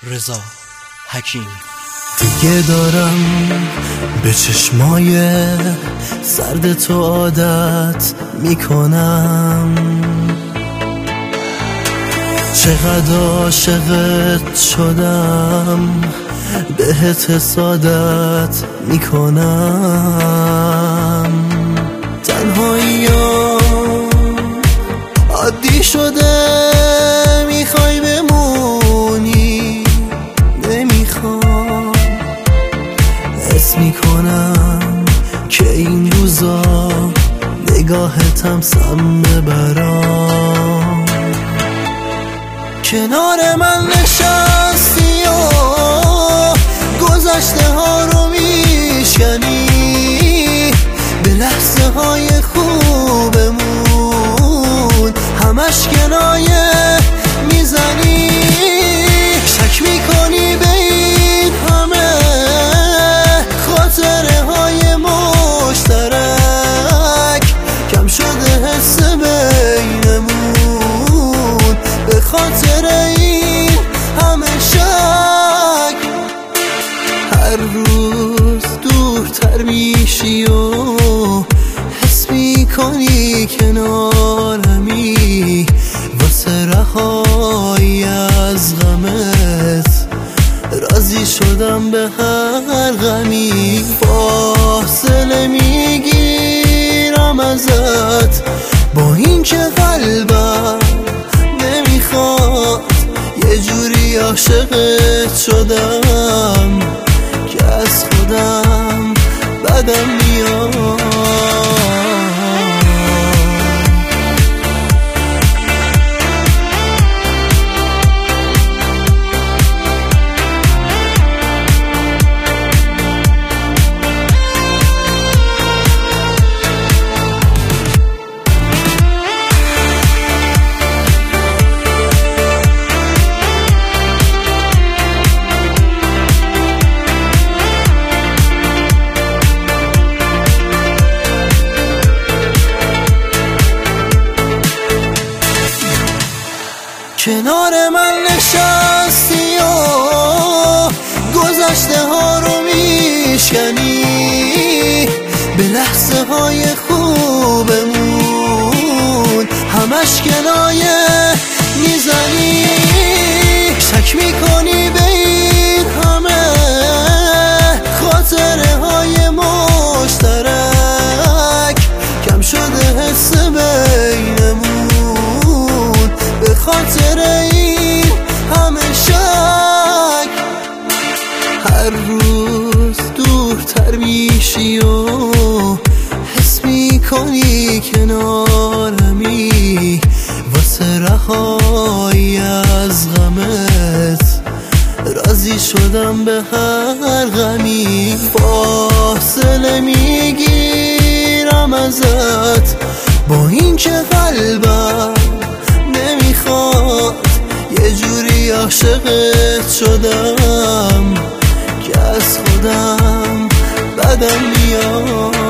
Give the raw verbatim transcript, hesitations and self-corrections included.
رضا حکیم. دیگه دارم به چشمای سرد تو عادت میکنم، چقدر عاشقت شدم بهت حسادت میکنم. تنهاییام عادی شده، میخوای بمونی نمیخوام. حس میکنم که این روزا نگاهتم سم برام. کنار من نشستی و گذشته ها رو میشکنی، به لحظه های خوبمون همش کنایه میزنی. شک میکنی به این همه خاطره های مشترک، کم شده حس بینمون به خاطر این همه شک. هر روز دورتر میشی و حس میکنی کنارمی، واسه رهایی از غمت راضی شدم به هر غمی. فاصله میگیرم ازت با این که قلبم نمیخواد، یه جوری عاشقت شدم که از خودم بدم میاد. کنار من نشستی و گذشته ها رو میشکنی، به لحظه های خوبمون همش کنایه میزنی. شک میکنی به این همه خاطره های مشترک، کم شده حس بینمون به خاطر این همه شک. هر روز دورتر میشی و حس میکنی کنارمی، واسه رهایی از غمت راضی شدم به هر غمی. فاصله میگیرم ازت با این که قلبم نمیخواد، یه جوری عاشقت شدم که از خودم بدم میاد.